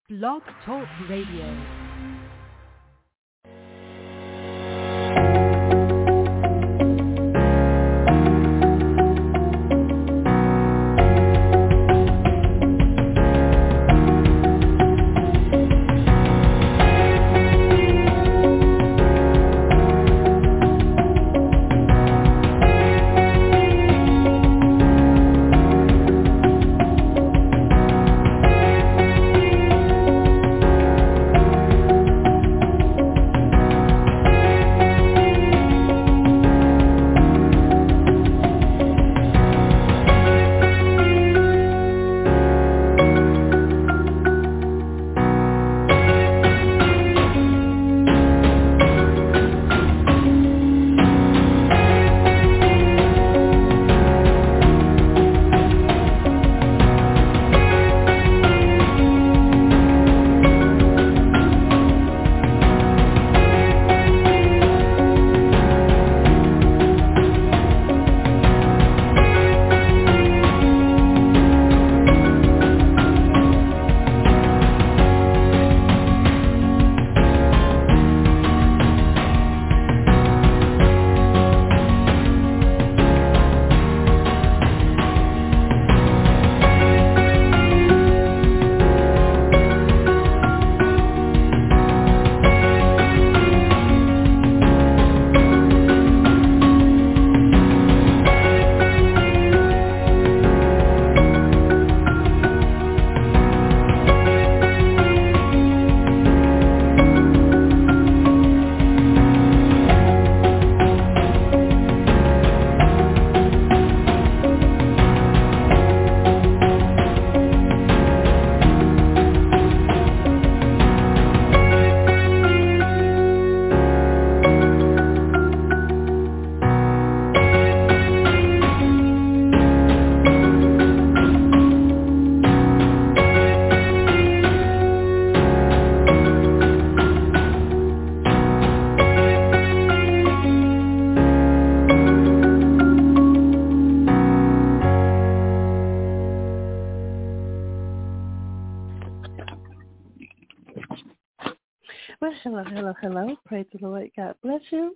Blog Talk Radio. Well, hello. Praise the Lord. God bless you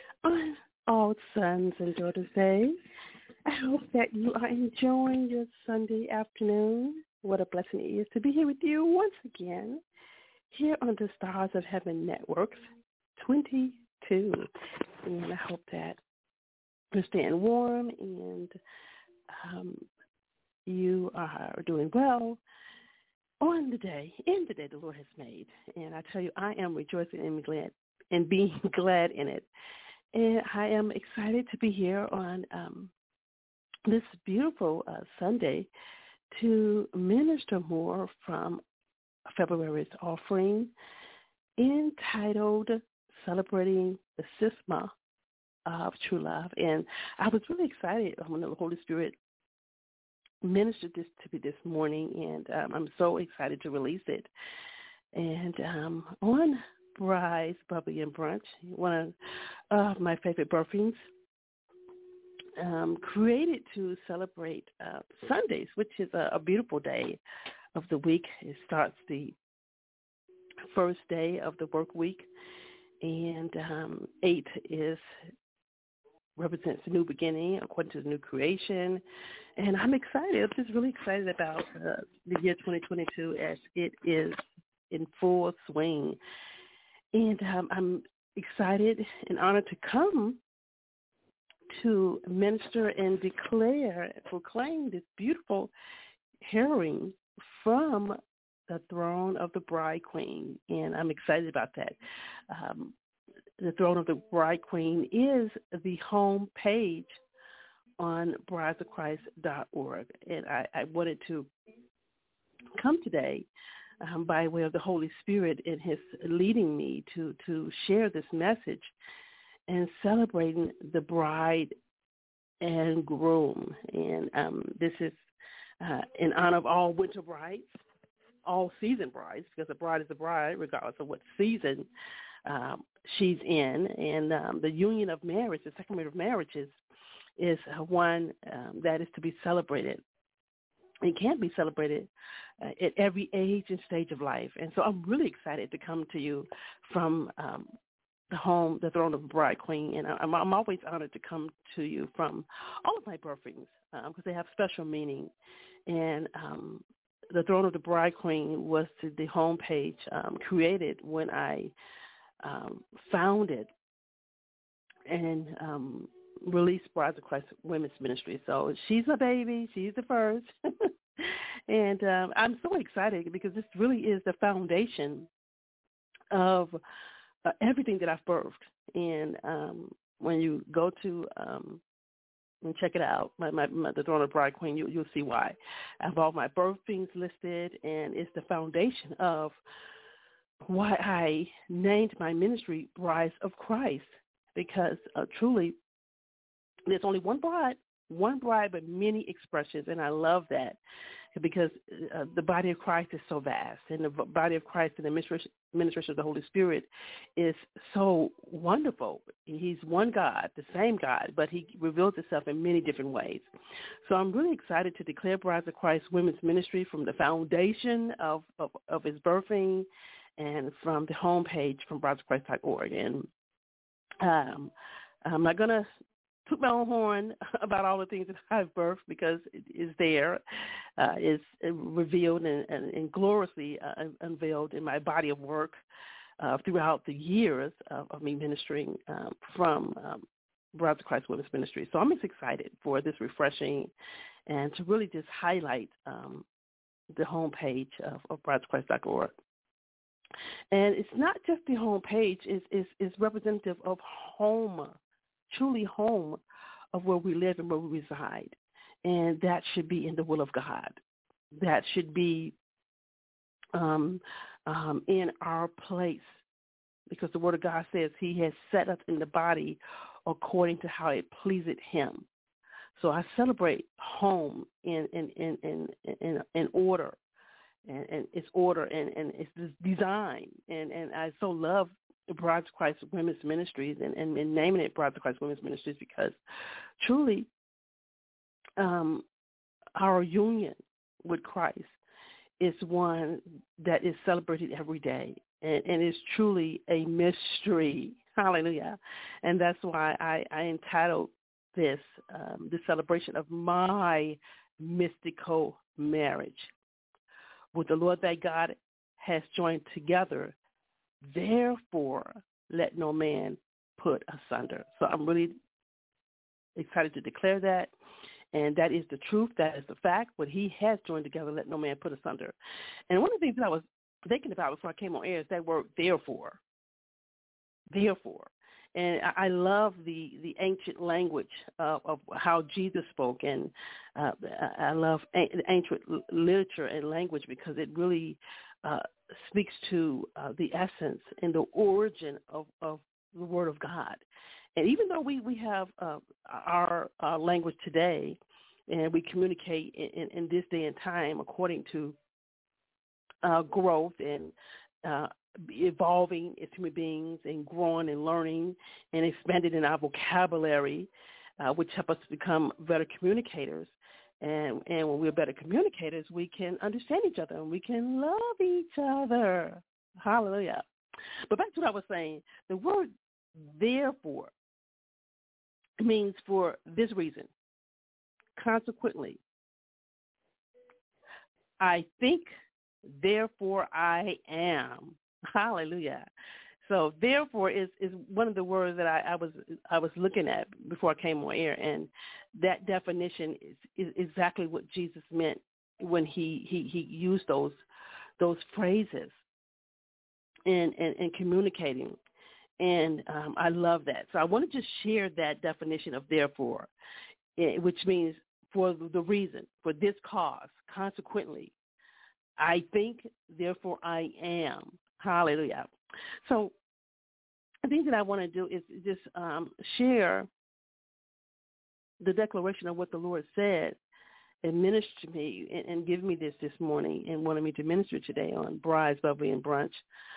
on all sons and daughters' days. I hope that you are enjoying your Sunday afternoon. What a blessing it is to be here with you once again here on the Stars of Heaven Networks 22. And I hope that you're staying warm and you are doing well on the day the Lord has made. And I tell you, I am rejoicing and being glad in it. And I am excited to be here on this beautiful Sunday to minister more from February's offering entitled Celebrating the Sisma of True Love. And I was really excited when the Holy Spirit ministered this to me this morning, and I'm so excited to release it. And on Bride's Bubbly and Brunch, one of my favorite birthings, created to celebrate Sundays, which is a beautiful day of the week. It starts the first day of the work week, and 8 represents the new beginning according to the new creation. And I'm excited. I'm just really excited about the year 2022 as it is in full swing. And I'm excited and honored to come to minister and proclaim this beautiful hearing from the throne of the bride queen. And I'm excited about that. The Throne of the Bride Queen is the home page on bridesofchrist.org. And I wanted to come today by way of the Holy Spirit and his leading me to share this message and celebrating the bride and groom. And this is in honor of all winter brides, all season brides, because a bride is a bride regardless of what season she's in. And the union of marriage, the sacrament of marriage, is one that is to be celebrated. It can be celebrated at every age and stage of life. And so I'm really excited to come to you from the throne of the bride queen. And I'm always honored to come to you from all of my birthings because they have special meaning. And the throne of the bride queen was the homepage created when I founded and released Brides of Christ Women's Ministry. So she's a baby. She's the first. And I'm so excited because this really is the foundation of everything that I've birthed. And when you go to and check it out, the Throne of Bride Queen, you'll see why. I have all my birthings listed, and it's the foundation of why I named my ministry Brides of Christ, because truly there's only one bride, but many expressions, and I love that because the body of Christ is so vast, and the body of Christ and the ministration of the Holy Spirit is so wonderful. He's one God, the same God, but he reveals himself in many different ways. So I'm really excited to declare Brides of Christ Women's Ministry from the foundation of his birthing and from the homepage from bridesofchrist.org. And I'm not going to toot my own horn about all the things that I've birthed because it is there. It's revealed and gloriously unveiled in my body of work throughout the years of me ministering from Brides of Christ Women's Ministry. So I'm just excited for this refreshing and to really just highlight the homepage of bridesofchrist.org. And it's not just the homepage, it's representative of home, truly home of where we live and where we reside. And that should be in the will of God. That should be in our place, because the Word of God says he has set us in the body according to how it pleaseth him. So I celebrate home in order, and its order and its design. And I so love Brides of Christ Women's Ministries and naming it Brides of Christ Women's Ministries because truly our union with Christ is one that is celebrated every day and is truly a mystery. Hallelujah. And that's why I entitled this the celebration of my mystical marriage. With the Lord thy God has joined together, therefore let no man put asunder. So I'm really excited to declare that. And that is the truth. That is the fact. What he has joined together, let no man put asunder. And one of the things that I was thinking about before I came on air is that word therefore. Therefore. And I love the ancient language of how Jesus spoke, and I love ancient literature and language because it really speaks to the essence and the origin of the Word of God. And even though we have our language today, and we communicate in this day and time according to growth and evolving as human beings and growing and learning and expanding in our vocabulary, which help us to become better communicators. And when we're better communicators, we can understand each other and we can love each other. Hallelujah. But back to what I was saying, the word therefore means for this reason. Consequently, I think, therefore I am. Hallelujah. So therefore is one of the words that I was looking at before I came on air, and that definition is exactly what Jesus meant when he used those phrases in communicating. And I love that. So I want to just share that definition of therefore, which means for the reason, for this cause, consequently, I think, therefore I am. Hallelujah. So the thing that I want to do is just share the declaration of what the Lord said and minister to me and give me this morning and wanted me to minister today on Brides, Bubbly, and Brunch.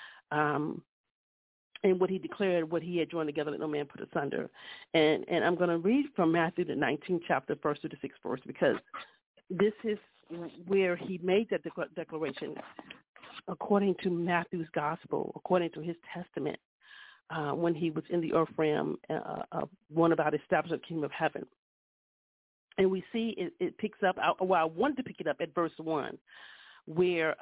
And what he declared, what he had joined together, let no man put asunder. And I'm going to read from Matthew, the 19th chapter, 1st to the 6th verse, because this is where he made that declaration, according to Matthew's gospel, according to his testament, when he was in the earth realm, one about establishing the kingdom of heaven. And we see it picks up, I wanted to pick it up at verse 1, where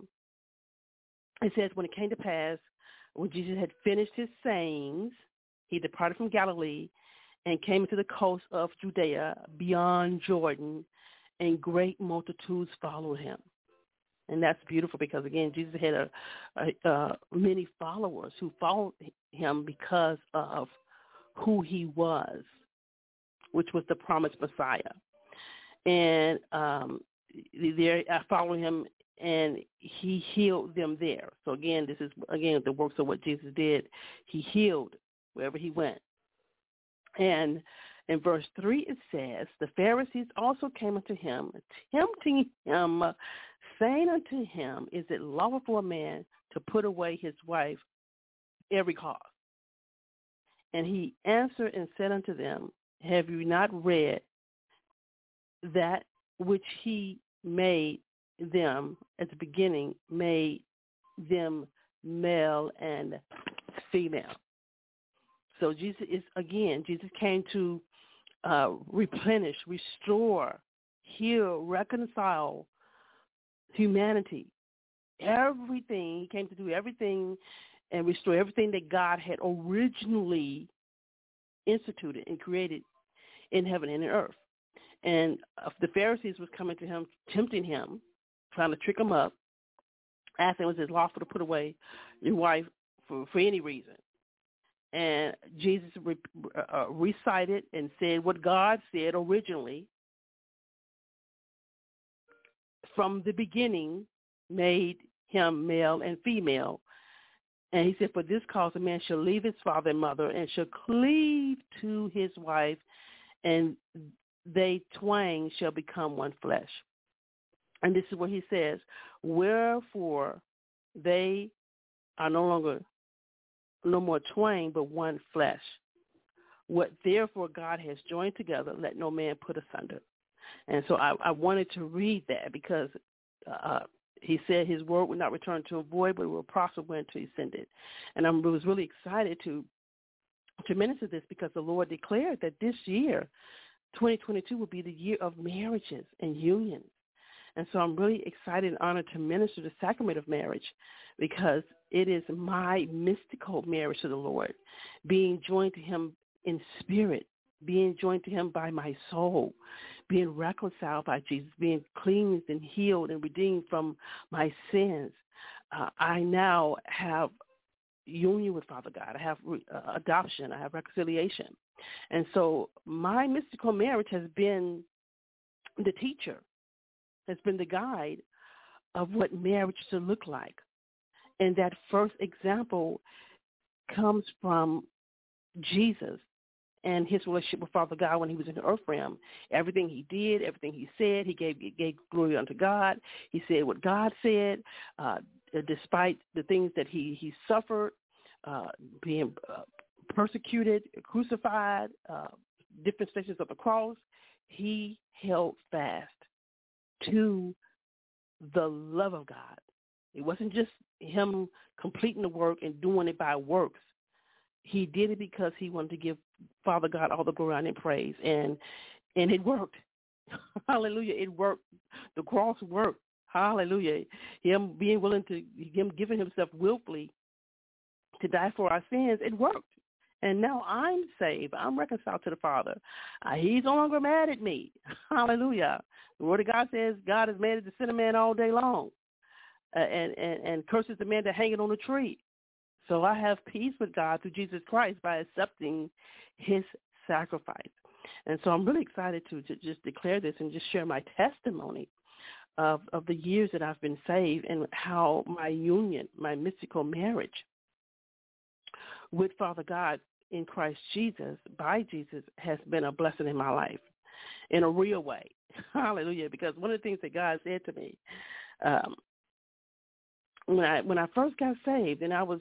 it says, when it came to pass, when Jesus had finished his sayings, he departed from Galilee and came into the coast of Judea beyond Jordan, and great multitudes followed him. And that's beautiful because, again, Jesus had many followers who followed him because of who he was, which was the promised Messiah. And they followed him, and he healed them there. So, again, this is, the works of what Jesus did. He healed wherever he went. And in verse 3 it says, the Pharisees also came unto him, tempting him, saying unto him, is it lawful for a man to put away his wife every cause? And he answered and said unto them, have you not read that which he made them at the beginning, made them male and female? So Jesus came to replenish, restore, heal, reconcile humanity. Everything, he came to do everything and restore everything that God had originally instituted and created in heaven and in earth. And the Pharisees was coming to him, tempting him, trying to trick him up, asking was it lawful to put away your wife for any reason. And Jesus recited and said what God said originally from the beginning, made him male and female. And he said, for this cause a man shall leave his father and mother and shall cleave to his wife, and they twain shall become one flesh. And this is what he says, wherefore they are no more twain, but one flesh. What therefore God has joined together, let no man put asunder. And so I wanted to read that because he said his word would not return to him void, but it will prosper whereunto he sent it. And I was really excited to minister this because the Lord declared that this year, 2022, will be the year of marriages and unions. And so I'm really excited and honored to minister the sacrament of marriage because it is my mystical marriage to the Lord, being joined to him in spirit, being joined to him by my soul, being reconciled by Jesus, being cleansed and healed and redeemed from my sins. I now have union with Father God. I have adoption. I have reconciliation. And so my mystical marriage has been the teacher, has been the guide of what marriage should look like. And that first example comes from Jesus and his relationship with Father God when he was in the earth realm. Everything he did, everything he said, he gave glory unto God. He said what God said, despite the things that he suffered, being persecuted, crucified, different stations of the cross, he held fast to the love of God. It wasn't just him completing the work and doing it by works. He did it because he wanted to give Father God all the glory and praise, and it worked. Hallelujah! It worked. The cross worked. Hallelujah! Him being willing to, him giving himself willfully to die for our sins, it worked. And now I'm saved. I'm reconciled to the Father. He's no longer mad at me. Hallelujah. The Word of God says God is mad at the sinner man all day long and curses the man that hanging on a tree. So I have peace with God through Jesus Christ by accepting his sacrifice. And so I'm really excited to just declare this and just share my testimony of the years that I've been saved and how my union, my mystical marriage with Father God in Christ Jesus, by Jesus, has been a blessing in my life in a real way. Hallelujah. Because one of the things that God said to me, when I first got saved, and I was,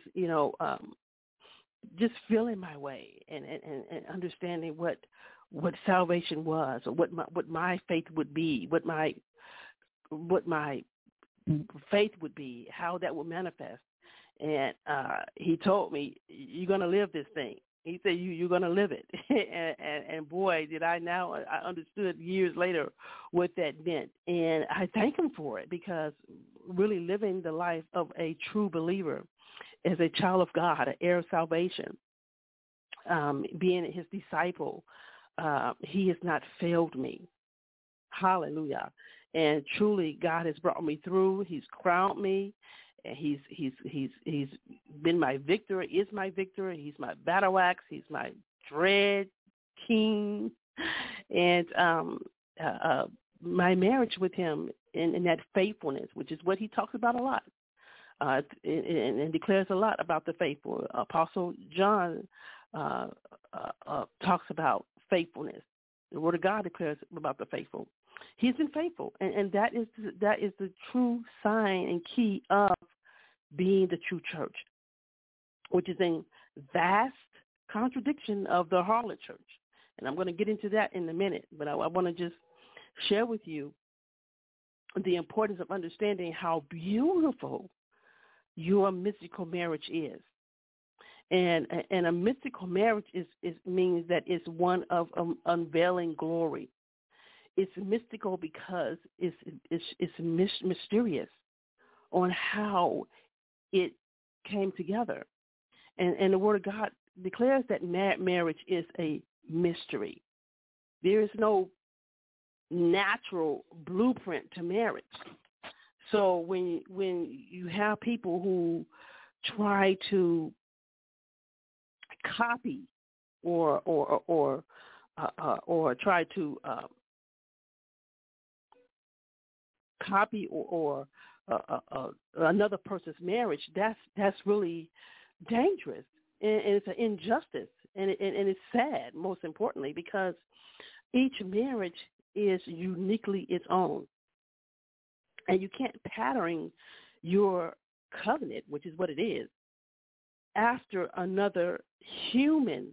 just feeling my way and understanding what salvation was, or what my faith would be, what my what my faith would be, how that would manifest. And he told me, you're going to live this thing. He said, you're going to live it. and boy, did I understood years later what that meant. And I thank him for it, because really living the life of a true believer as a child of God, an heir of salvation, being his disciple, he has not failed me. Hallelujah. And truly, God has brought me through. He's crowned me. And he's been my victor, is my victor. He's my battle axe. He's my dread king. And my marriage with him and that faithfulness, which is what he talks about a lot, and declares a lot about the faithful. Apostle John talks about faithfulness. The Word of God declares about the faithful. He's been faithful, and that is the true sign and key of being the true church, which is in vast contradiction of the harlot church. And I'm going to get into that in a minute, but I want to just share with you the importance of understanding how beautiful your mystical marriage is. And a mystical marriage means that it's one of unveiling glory. It's mystical because it's mysterious on how it came together. And the Word of God declares that marriage is a mystery. There is no natural blueprint to marriage. So when you have people who try to copy or try to copy or another person's marriage, that's really dangerous, and it's an injustice, and it's sad, most importantly, because each marriage is uniquely its own, and you can't pattern your covenant, which is what it is, after another human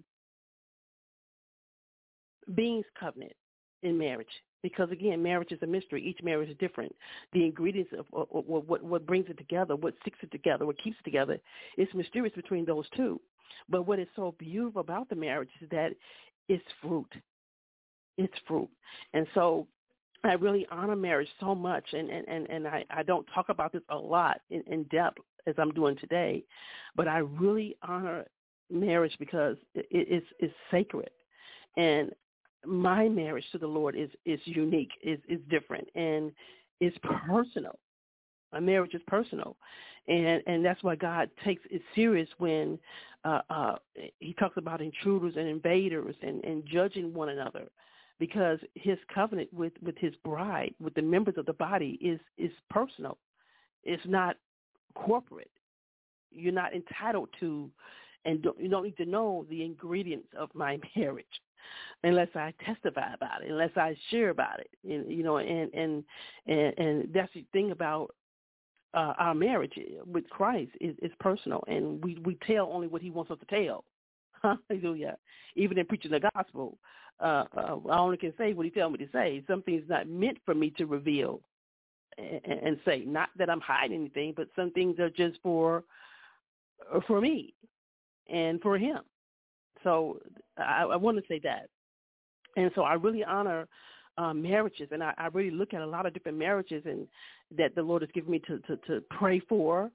being's covenant in marriage. Because, again, marriage is a mystery. Each marriage is different. The ingredients of what brings it together, what sticks it together, what keeps it together, is mysterious between those two. But what is so beautiful about the marriage is that it's fruit. It's fruit. And so I really honor marriage so much, and I don't talk about this a lot in depth as I'm doing today, but I really honor marriage because it's sacred. And my marriage to the Lord is unique, is different, and it's personal. My marriage is personal, and that's why God takes it serious when he talks about intruders and invaders and judging one another, because his covenant with his bride, with the members of the body, is personal. It's not corporate. You're not entitled to, and you don't need to know the ingredients of my marriage unless I testify about it, unless I share about it, and that's the thing about our marriage with Christ is personal, and we tell only what he wants us to tell. Hallelujah. Even in preaching the gospel, I only can say what he tells me to say. Something's not meant for me to reveal and say. Not that I'm hiding anything, but some things are just for me and for him. So I want to say that. And so I really honor marriages, and I really look at a lot of different marriages and that the Lord has given me to pray for.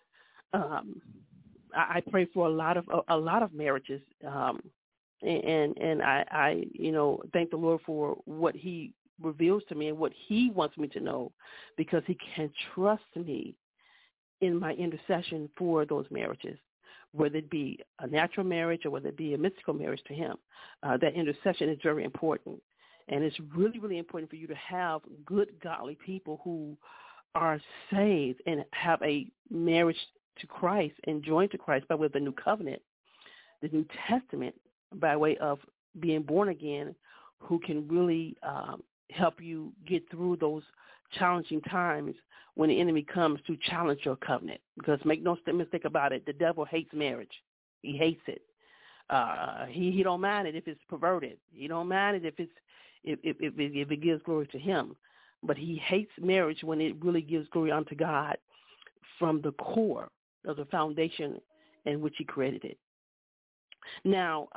I pray for a lot of marriages, and I thank the Lord for what he reveals to me and what he wants me to know, because he can trust me in my intercession for those marriages, whether it be a natural marriage or whether it be a mystical marriage to him. That intercession is very important. And it's really, really important for you to have good, godly people who are saved and have a marriage to Christ and joined to Christ by way of the new covenant, the New Testament, by way of being born again, who can really help you get through those challenging times when the enemy comes to challenge your covenant. Because make no mistake about it, the devil hates marriage. He hates it. He don't mind it if it's perverted. He don't mind it if it gives glory to him. but he hates marriage when it really gives glory unto God from the core of the foundation in which he created it. Now,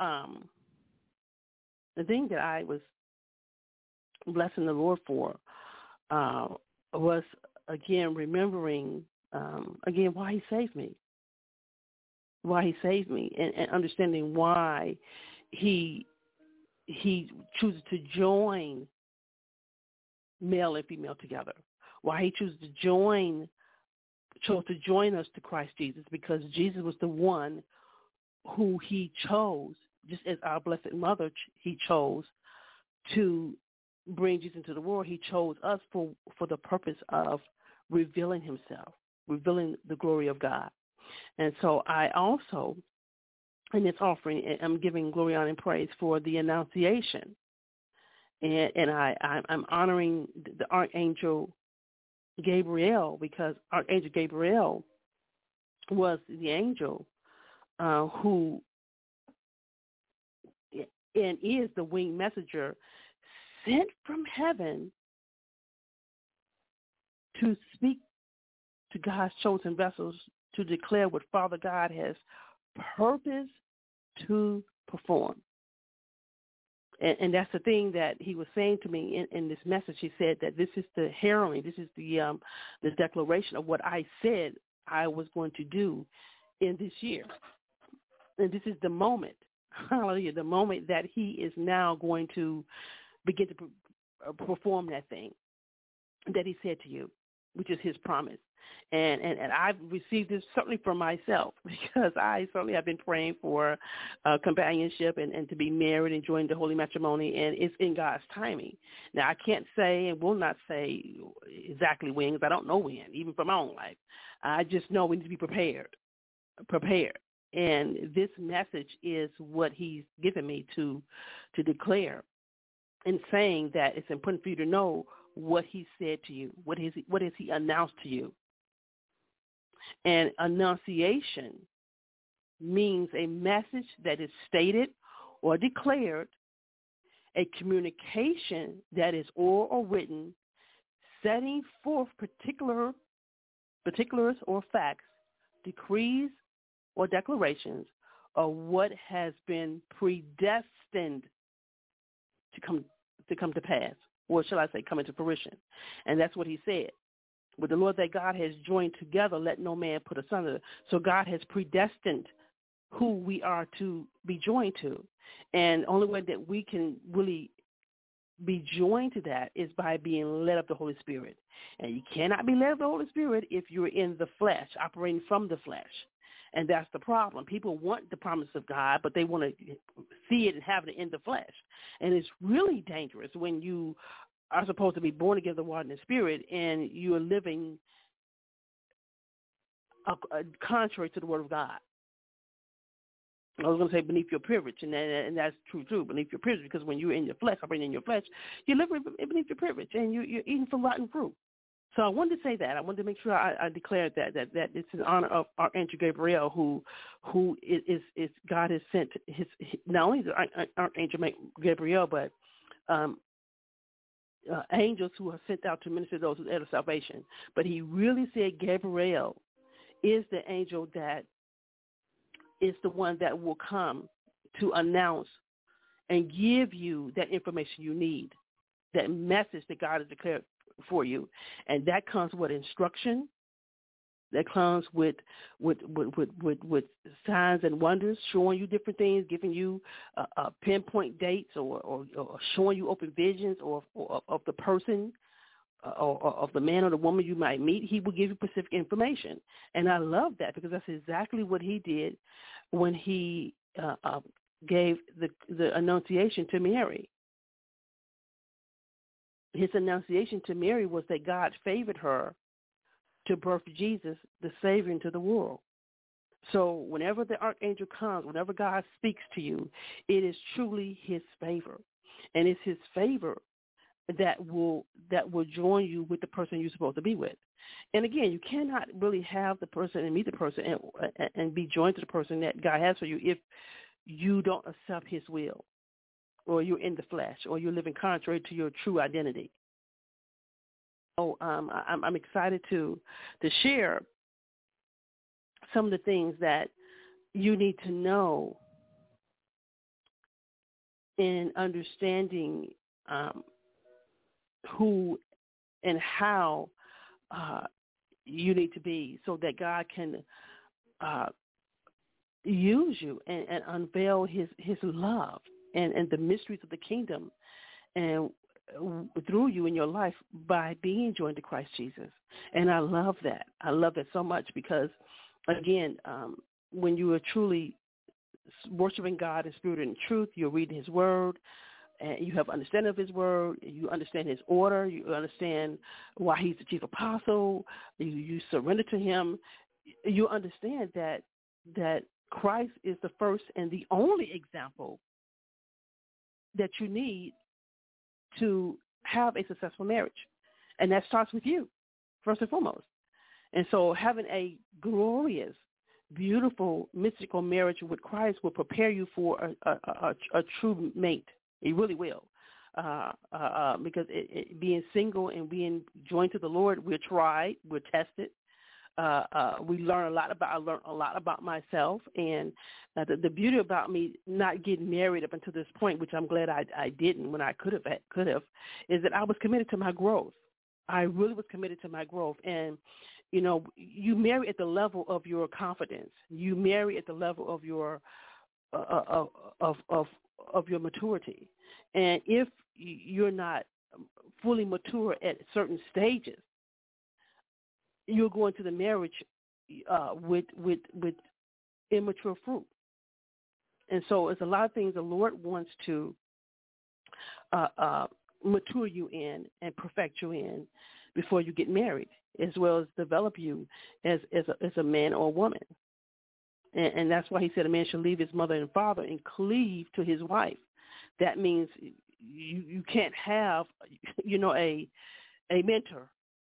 the thing that I was blessing the Lord for was, again, remembering, again, why he saved me. Why he saved me, and understanding why he chooses to join male and female together. Why he chose to join us to Christ Jesus, because Jesus was the one who he chose, just as our Blessed Mother he chose to bring Jesus into the world. He chose us for the purpose of revealing himself, revealing the glory of God. And so I also, in this offering, I'm giving glory, honor, and praise for the Annunciation. And I'm honoring the Archangel Gabriel, because Archangel Gabriel was the angel who and is the winged messenger sent from heaven to speak to God's chosen vessels, to declare what Father God has purposed to perform. And that's the thing that he was saying to me in this message. He said that this is the heralding, this is the declaration of what I said I was going to do in this year. And this is the moment, hallelujah, the moment that he is now going to begin to perform that thing that he said to you, which is his promise. And I've received this certainly for myself, because I certainly have been praying for companionship and to be married and join the holy matrimony, and it's in God's timing. Now, I can't say and will not say exactly when, because I don't know when, even for my own life. I just know we need to be prepared. And this message is what he's given me to declare, and saying that it's important for you to know what he said to you, what has he announced to you. And annunciation means a message that is stated or declared, a communication that is oral or written, setting forth particulars or facts, decrees or declarations of what has been predestined to come to pass, or shall I say come into fruition. And that's what he said. With the Lord that God has joined together, let no man put asunder. So God has predestined who we are to be joined to. And the only way that we can really be joined to that is by being led of the Holy Spirit. And you cannot be led of the Holy Spirit if you're in the flesh, operating from the flesh. And that's the problem. People want the promise of God, but they want to see it and have it in the flesh. And it's really dangerous when you are supposed to be born again of the water and the Spirit, and you are living contrary to the Word of God. I was going to say beneath your privilege, and that's true, beneath your privilege, because when you're in your flesh, operating in your flesh, you're living beneath your privilege, and you're eating from rotten fruit. So I wanted to say that. I wanted to make sure I declared that it's in honor of Archangel Gabriel, who is God has sent his not only the Archangel Gabriel, but angels who are sent out to minister to those who enter salvation. But he really said Gabriel is the angel that is the one that will come to announce and give you that information you need, that message that God has declared for you. And that comes with instruction. That comes with signs and wonders, showing you different things, giving you pinpoint dates, or showing you open visions or of the person or of the man or the woman you might meet. He will give you specific information. And I love that, because that's exactly what he did when he gave the Annunciation to Mary. His Annunciation to Mary was that God favored her to birth Jesus, the Savior, into the world. So whenever the Archangel comes, whenever God speaks to you, it is truly his favor. And it's his favor that will join you with the person you're supposed to be with. And again, you cannot really have the person and meet the person and be joined to the person that God has for you if you don't accept his will, or you're in the flesh, or you're living contrary to your true identity. I'm excited to share some of the things that you need to know in understanding who and how you need to be, so that God can use you and unveil his love and the mysteries of the kingdom and through you in your life by being joined to Christ Jesus. And I love that. I love that so much because, again, when you are truly worshiping God in spirit and in truth, you're reading his word, and you have understanding of his word, you understand his order, you understand why he's the chief apostle, you surrender to him, you understand that Christ is the first and the only example that you need to have a successful marriage. And that starts with you, first and foremost. And so having a glorious, beautiful, mystical marriage with Christ will prepare you for a true mate. It really will. Because being single and being joined to the Lord, we're tried, we're tested. We learn a lot about. I learned a lot about myself, and the beauty about me not getting married up until this point, which I'm glad I didn't when I could have, is that I was committed to my growth. I really was committed to my growth, and you marry at the level of your confidence. You marry at the level of your of your maturity, and if you're not fully mature at certain stages, you're going to the marriage with immature fruit. And so it's a lot of things the Lord wants to mature you in and perfect you in before you get married, as well as develop you as a man or a woman. And that's why he said a man should leave his mother and father and cleave to his wife. That means you can't have, a mentor.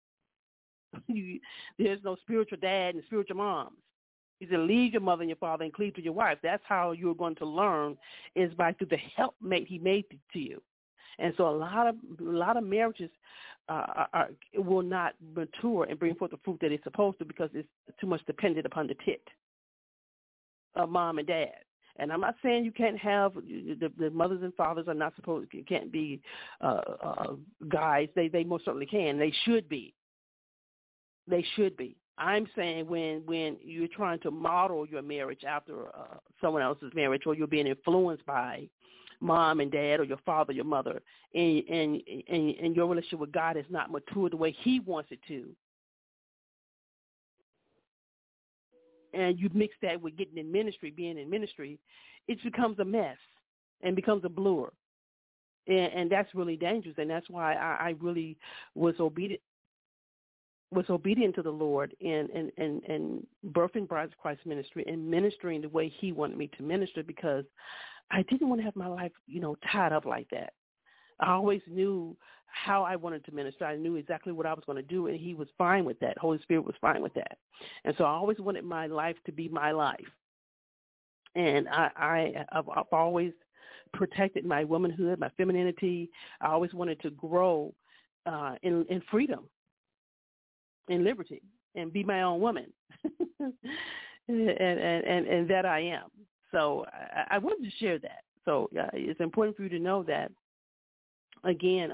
There's no spiritual dad and spiritual moms. He said, leave your mother and your father and cleave to your wife. That's how you're going to learn, is through the helpmate he made to you. And so a lot of marriages will not mature and bring forth the fruit that it's supposed to, because it's too much dependent upon the tit of mom and dad. And I'm not saying you can't have the mothers and fathers are not supposed, can't be guys. They most certainly can. They should be. They should be. I'm saying when you're trying to model your marriage after someone else's marriage, or you're being influenced by mom and dad or your father, your mother, and your relationship with God has not matured the way he wants it to, and you mix that with getting in ministry, being in ministry, it becomes a mess and becomes a blur. And that's really dangerous, and that's why I really was obedient to the Lord in birthing Brides of Christ ministry and ministering the way he wanted me to minister, because I didn't want to have my life, tied up like that. I always knew how I wanted to minister. I knew exactly what I was going to do, and he was fine with that. Holy Spirit was fine with that. And so I always wanted my life to be my life. And I've always protected my womanhood, my femininity. I always wanted to grow in freedom, in liberty, and be my own woman. and that I am. So I wanted to share that. So it's important for you to know that, again,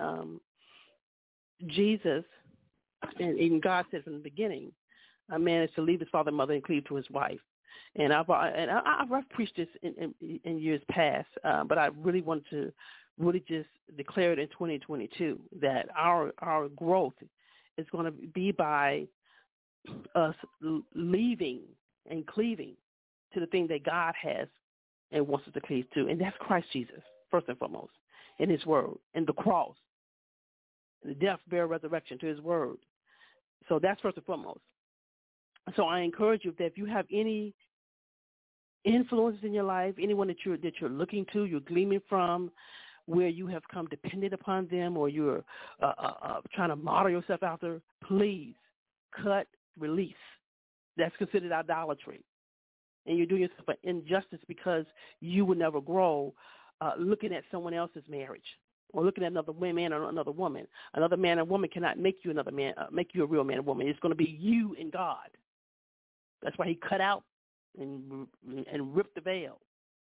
Jesus and God said from the beginning, a man is to leave his father and mother and cleave to his wife. And I've preached this in years past, but I really want to just declare it in 2022 that our growth is going to be by us leaving and cleaving to the thing that God has and wants us to cleave to, and that's Christ Jesus, first and foremost, in his word, and the cross, and the death, burial, resurrection to his word. So that's first and foremost. So I encourage you that if you have any influences in your life, anyone that you're looking to, you're gleaming from, where you have come dependent upon them, or you're trying to model yourself after, please cut, release. That's considered idolatry. And you're doing yourself an injustice, because you will never grow looking at someone else's marriage or looking at another man or another woman. Another man or woman cannot make you another man, make you a real man or woman. It's going to be you and God. That's why he cut out and ripped the veil.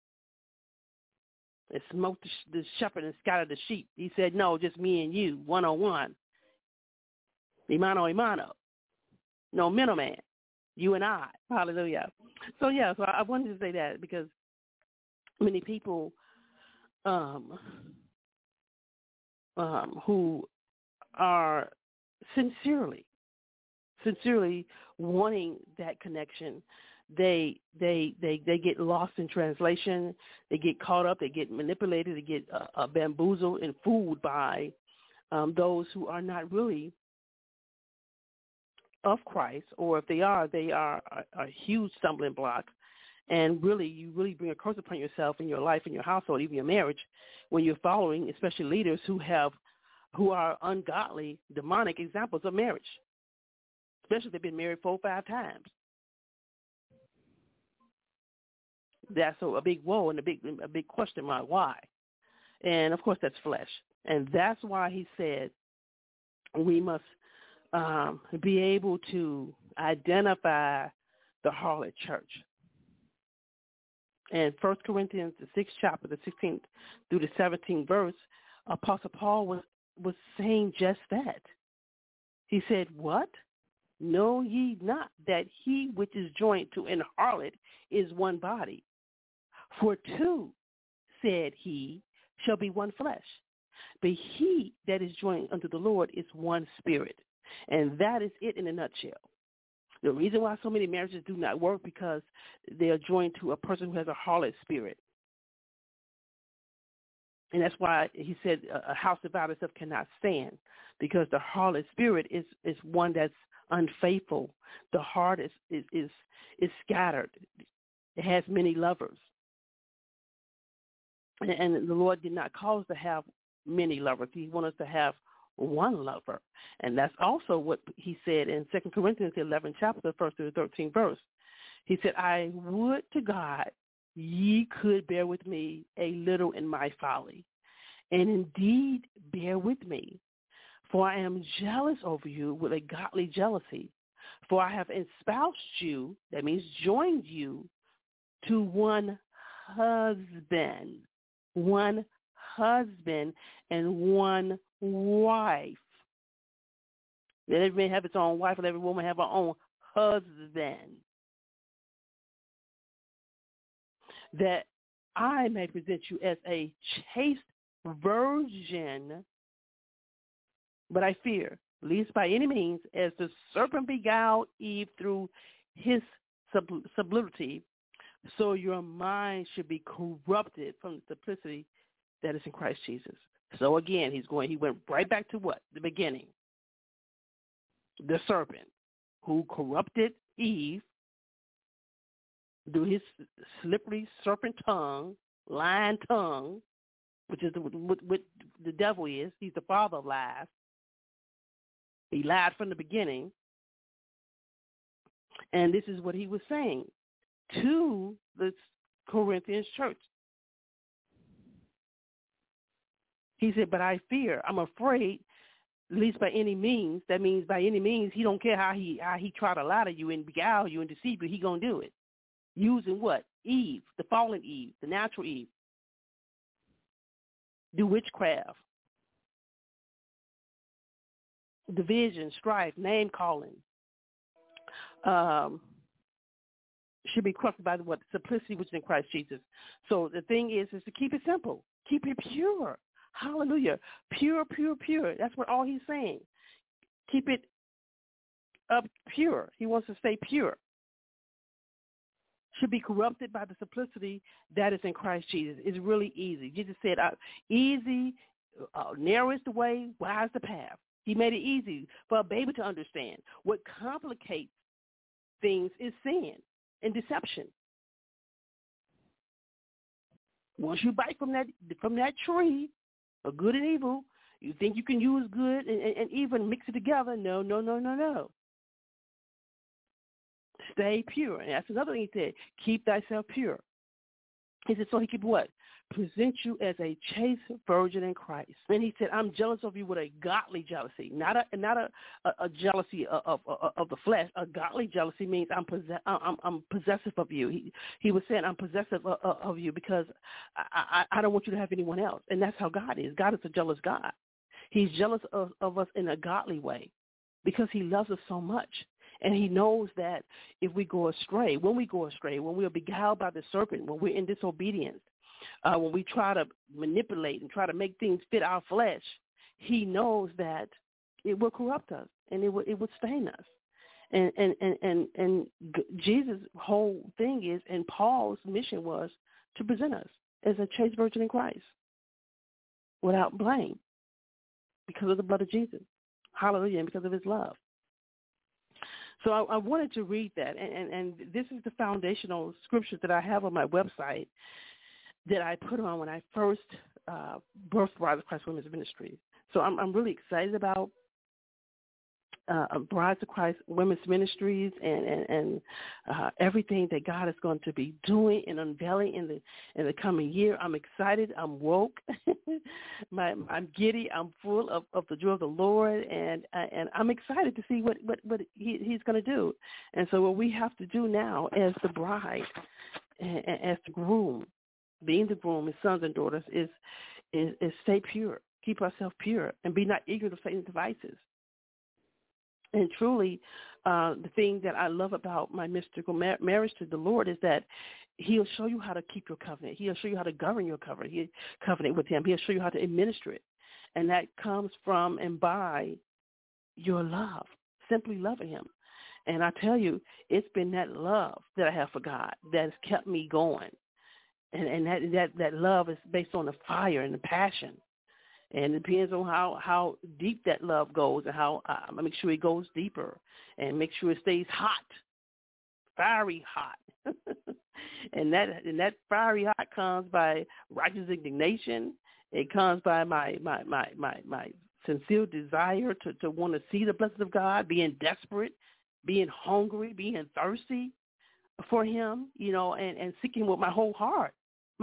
And smoked the shepherd and scattered the sheep. He said, no, just me and you, one-on-one. Imano, imano. No middleman. You and I. Hallelujah. So I wanted to say that because many people who are sincerely wanting that connection, they get lost in translation. They get caught up. They get manipulated. They get bamboozled and fooled by those who are not really of Christ, or if they are a huge stumbling block. And really, you really bring a curse upon yourself in your life, in your household, even your marriage, when you're following, especially leaders who are ungodly, demonic examples of marriage, especially if they've been married 4 or 5 times. That's a big woe and a big question mark. Why? And of course, that's flesh, and that's why he said we must be able to identify the harlot church. And 1 Corinthians, the 6th chapter, the 16th through the 17th verse, Apostle Paul was saying just that. He said, what? Know ye not that he which is joined to an harlot is one body? For two, said he, shall be one flesh. But he that is joined unto the Lord is one spirit. And that is it in a nutshell. The reason why so many marriages do not work because they are joined to a person who has a harlot spirit. And that's why he said a house divided itself cannot stand, because the harlot spirit is one that's unfaithful. The heart is scattered. It has many lovers. And the Lord did not call us to have many lovers. He wanted us to have one lover. And that's also what he said in 2 Corinthians 11 chapter, the 1st through the 13th verse. He said, I would to God ye could bear with me a little in my folly. And indeed bear with me, for I am jealous over you with a godly jealousy. For I have espoused you, that means joined you, to one husband and one wife. Let every man have his own wife, and every woman have her own husband, that I may present you as a chaste virgin. But I fear, lest by any means, as the serpent beguiled Eve through his subtlety, so your mind should be corrupted from the simplicity that is in Christ Jesus. So again, he went right back to what? The beginning. The serpent who corrupted Eve through his slippery serpent tongue, lying tongue, which is what the devil is. He's the father of lies. He lied from the beginning. And this is what he was saying to the Corinthians church. He said, but I fear, I'm afraid, at least by any means. That means by any means, he don't care how he try to lie to you and beguile you and deceive you. He going to do it. Using what? Eve, the fallen Eve, the natural Eve. Do witchcraft, division, strife, name calling. Should be corrupted by what? Simplicity which is in Christ Jesus. So the thing is to keep it simple. Keep it pure. Hallelujah. Pure, pure, pure. That's what all he's saying. Keep it up pure. He wants to stay pure. Should be corrupted by the simplicity that is in Christ Jesus. It's really easy. Jesus said, easy, narrow is the way, wide is the path. He made it easy for a baby to understand. What complicates things is sin and deception. Once you bite from that tree of good and evil, you think you can use good and evil and mix it together. No, no, no, no, no. Stay pure. And that's another thing he said. Keep thyself pure. He said, so he could what? Present you as a chaste virgin in Christ. And he said, I'm jealous of you with a godly jealousy, not a jealousy of the flesh. A godly jealousy means I'm possessive of you. He was saying I'm possessive of you because I don't want you to have anyone else. And that's how God is. God is a jealous God. He's jealous of us in a godly way because he loves us so much. And he knows that if we go astray, when we are beguiled by the serpent, when we're in disobedience, when we try to manipulate and try to make things fit our flesh, he knows that it will corrupt us and it will stain us. And Jesus' whole thing is, and Paul's mission was to present us as a chaste virgin in Christ without blame because of the blood of Jesus. Hallelujah, and because of his love. So I wanted to read that, and this is the foundational scripture that I have on my website that I put on when I first birthed Brides of Christ Women's Ministry. So I'm really excited about Brides of Christ Women's Ministries and everything that God is going to be doing and unveiling in the coming year. I'm excited. I'm woke. I'm giddy. I'm full of the joy of the Lord, and I'm excited to see what he's going to do. And so what we have to do now as the bride, as the groom, being the groom, as sons and daughters, is stay pure, keep ourselves pure, and be not eager to Satan's devices. And truly, the thing that I love about my mystical marriage to the Lord is that he'll show you how to keep your covenant. He'll show you how to govern your covenant with him. He'll show you how to administer it. And that comes from and by your love, simply loving him. And I tell you, it's been that love that I have for God that has kept me going. And that love is based on the fire and the passion. And it depends on how deep that love goes and how I make sure it goes deeper and make sure it stays hot, fiery hot. and that fiery hot comes by righteous indignation. It comes by my sincere desire to want to see the blessings of God, being desperate, being hungry, being thirsty for him, and seeking with my whole heart,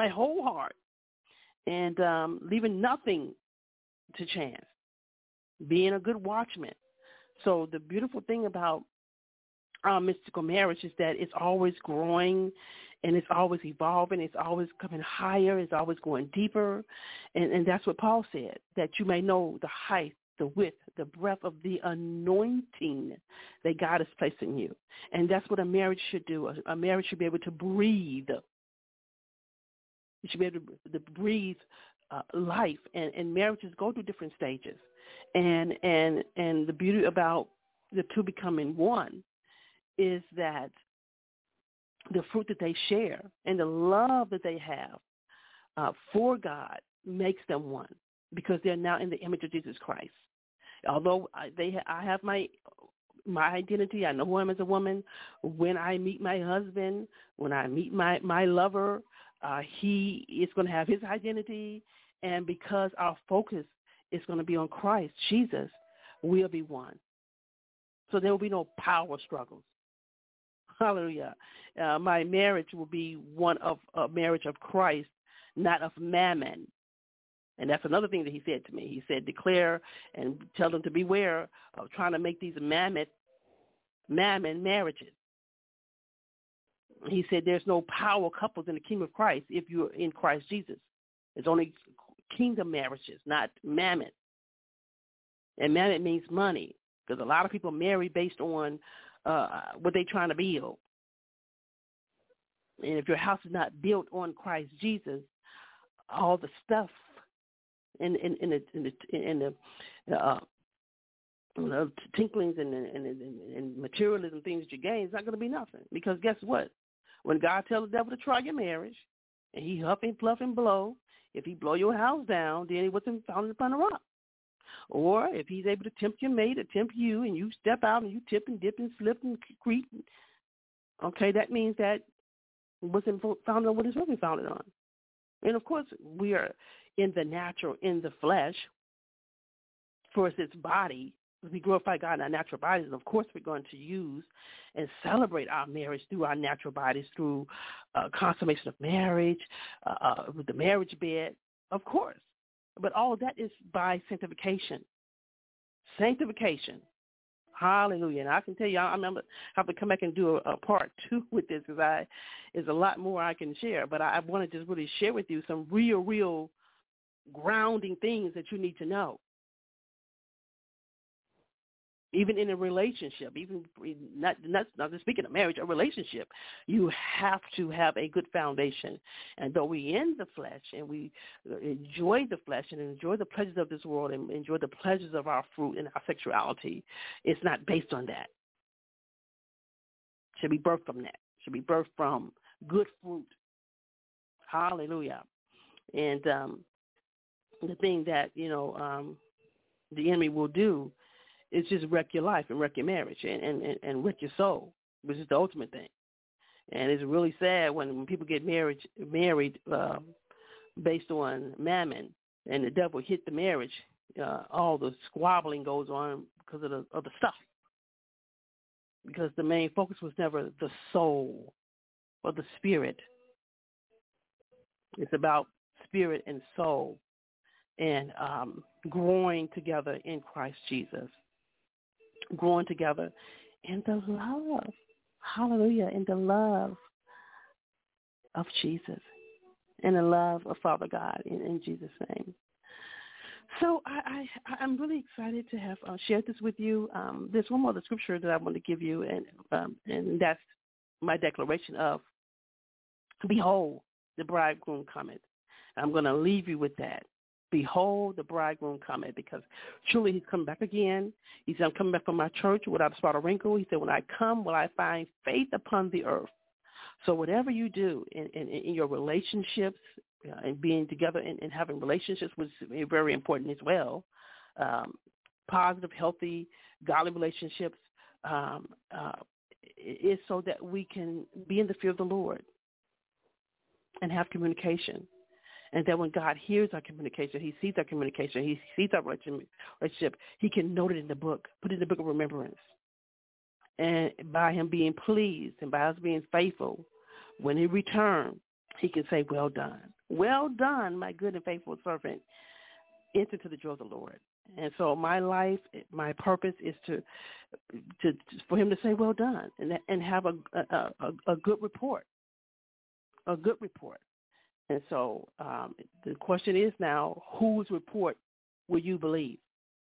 and leaving nothing to chance, being a good watchman. So the beautiful thing about our mystical marriage is that it's always growing and it's always evolving. It's always coming higher. It's always going deeper. And that's what Paul said, that you may know the height, the width, the breadth of the anointing that God has placed in you. And that's what a marriage should do. A marriage should be able to breathe. You should be able to breathe life, and marriages go through different stages, and the beauty about the two becoming one is that the fruit that they share and the love that they have for God makes them one, because they're now in the image of Jesus Christ. Although I have my identity, I know who I am as a woman. When I meet my husband, when I meet my lover, he is going to have his identity, and because our focus is going to be on Christ, Jesus, we'll be one. So there will be no power struggles. Hallelujah. My marriage will be one of a marriage of Christ, not of mammon. And that's another thing that he said to me. He said, declare and tell them to beware of trying to make these mammon marriages. He said there's no power couples in the kingdom of Christ if you're in Christ Jesus. It's only kingdom marriages, not mammon. And mammon means money, because a lot of people marry based on what they're trying to build. And if your house is not built on Christ Jesus, all the stuff in the tinklings and materialism things that you gain is not going to be nothing. Because guess what? When God tells the devil to try your marriage, and he huff and fluff and blow, if he blow your house down, then it wasn't founded upon a rock. Or if he's able to tempt your mate or tempt you, and you step out and you tip and dip and slip and creep, okay, that means that it wasn't founded on what it's really founded on. And, of course, we are in the natural, in the flesh. For us, it's body. We glorify God in our natural bodies, and of course we're going to use and celebrate our marriage through our natural bodies, through consummation of marriage, with the marriage bed, of course. But all of that is by sanctification. Sanctification. Hallelujah. And I can tell you, I have to come back and do a part 2 with this, because there's a lot more I can share. But I want to just really share with you some real grounding things that you need to know. Even in a relationship, even not just speaking of marriage, a relationship, you have to have a good foundation. And though we in the flesh and we enjoy the flesh and enjoy the pleasures of this world and enjoy the pleasures of our fruit and our sexuality, it's not based on that. It should be birthed from that. It should be birthed from good fruit. Hallelujah. And the thing that, the enemy will do, it's just wreck your life and wreck your marriage and wreck your soul, which is the ultimate thing. And it's really sad when people get married based on mammon, and the devil hit the marriage. All the squabbling goes on because of the stuff. Because the main focus was never the soul or the spirit. It's about spirit and soul and growing together in Christ Jesus. Growing together in the love, hallelujah, in the love of Jesus, in the love of Father God, in Jesus' name. So I'm really excited to have shared this with you. There's one more scripture that I want to give you, and that's my declaration of, behold, the bridegroom cometh. I'm going to leave you with that. Behold, the bridegroom cometh, because truly he's coming back again. He said, I'm coming back from my church without a spot or wrinkle. He said, when I come, will I find faith upon the earth? So whatever you do in your relationships, and being together and having relationships, which is very important as well, positive, healthy, godly relationships, is so that we can be in the fear of the Lord and have communication. And that when God hears our communication, he sees our communication, he sees our relationship, he can note it in the book, put it in the book of remembrance. And by him being pleased and by us being faithful, when he returns, he can say, well done, my good and faithful servant. Enter to the joy of the Lord. And so my life, my purpose is for him to say, well done, and have a good report, a good report. And so the question is now, whose report will you believe?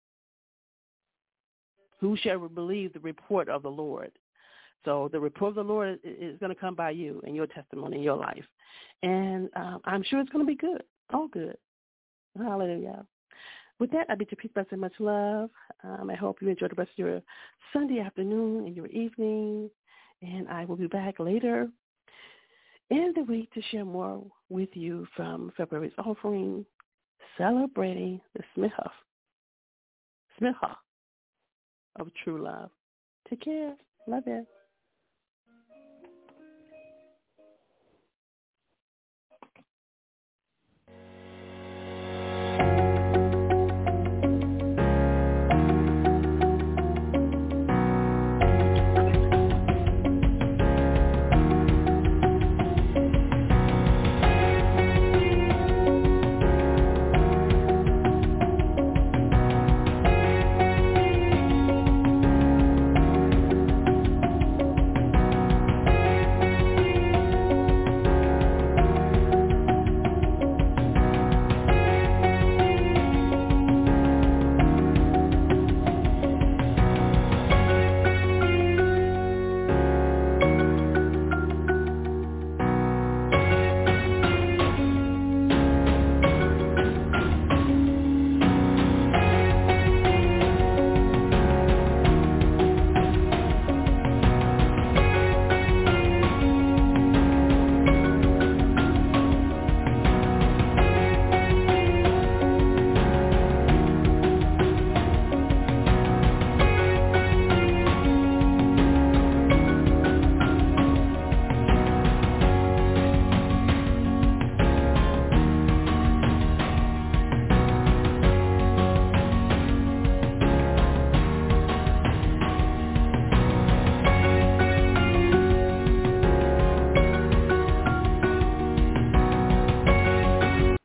Who shall believe the report of the Lord? So the report of the Lord is going to come by you and your testimony in your life. And I'm sure it's going to be good, all good. Hallelujah. With that, I bid you peace, blessing, much love. I hope you enjoy the rest of your Sunday afternoon and your evening. And I will be back later in the week to share more with you from February's offering, celebrating the Smicha of true love. Take care. Love you.